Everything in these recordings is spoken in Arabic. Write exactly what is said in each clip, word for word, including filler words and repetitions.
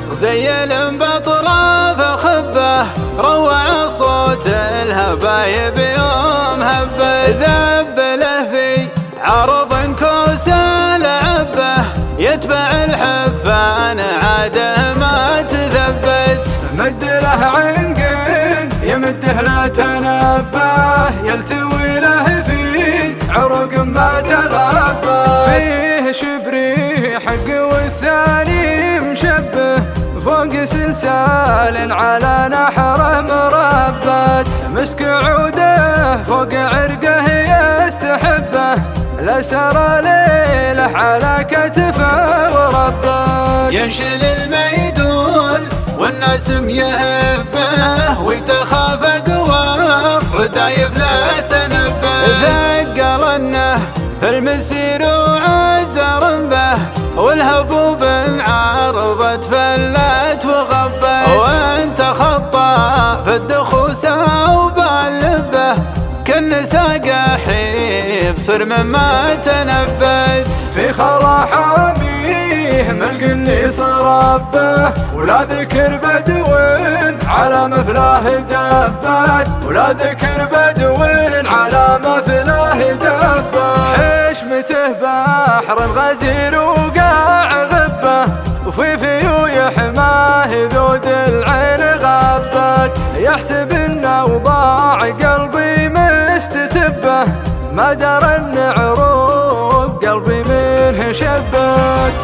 زيل بأطراف خبه، روع صوت الهبايب يوم هبه، ذب له في عرض كوس لعبه، يتبع الحفان عاده ما تثبت. مد له عنقين يمده لا تنبه، يلتوي له في عروق ما تغبت، فيه شبري حق والثاني مشبه، فوق سلسال على نحر مربت، مسك عوده فوق عرقه يستحبه، لا سرى ليله على كتفه وربت. ينشل الميدول والناس يهبه، ويتخافق ردايف لا تنبه، ثقلنه في المسير وعزر به، والهبوب عرضت فلت وغبت، وانت خطى في الدخوسه وباللبه، كن ساقحي بصر مما تنبت. في خلا حاميه ملقى النيس ربه، ولا ذكر بدو على مفلاه دبت، ولا ذكر بدو على مفلاه دبت، حشمته بحر غزير وقاع غبه، وفي فيو حماه ذود العين غبت، يحسب ان اوضاع قلبي مستتبه، ما درى ان عروق قلبي منه شبت.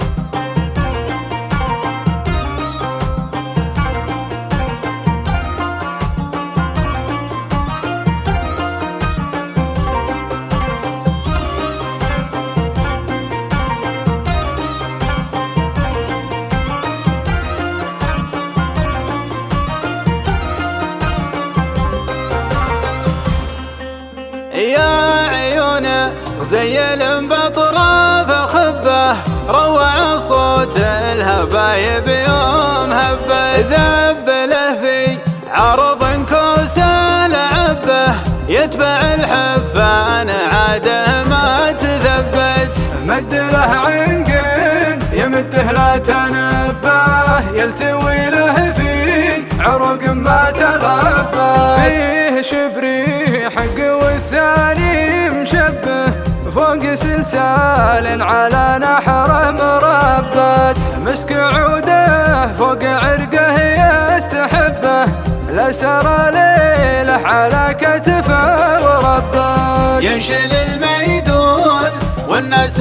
يا عيونه زيل بأطراف خبه، روع صوت الهبايب يوم هبه، ذب له في عرض كوس لعبه، يتبع الحفان عاده ما تثبت. مد له عنقين يمده لا تنبه، يلتوي له في عروق ما تغبت، فيه شبري حق والثاني مشبه، فوق سلسال على نحر مربت، مسك عوده فوق عرقه يستحبه، لا سرى ليله على كتفه وربت. ينشل الميدول والناس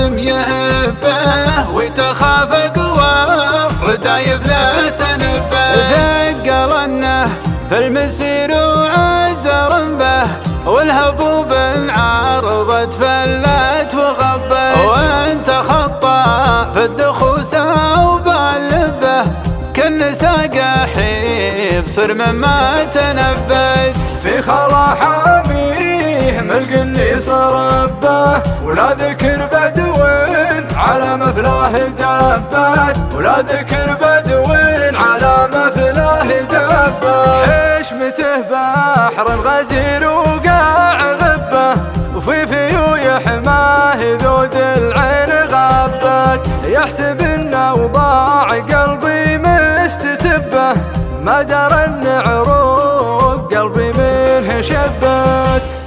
يهبه، ويتخافق ردايف لا تنبه، ثقلنه في المسير وعزر به، والهبوب عرضت فلت وغبت، وانت خطى في الدخوسه وباللبه، كن ساقحي بصر مما تنبت. في خلا حاميه ملقى النيس ربه، ولا ذكر بدو على مفلاه دبت، ولا ذكر بدو على مفلاه دبت، حشمته بحر غزير وقاع غبه، وفي فيو حماه ذود العين غبت، يحسب ان اوضاع قلبي مستتبه، ما درى ان عروق قلبي منه شبت.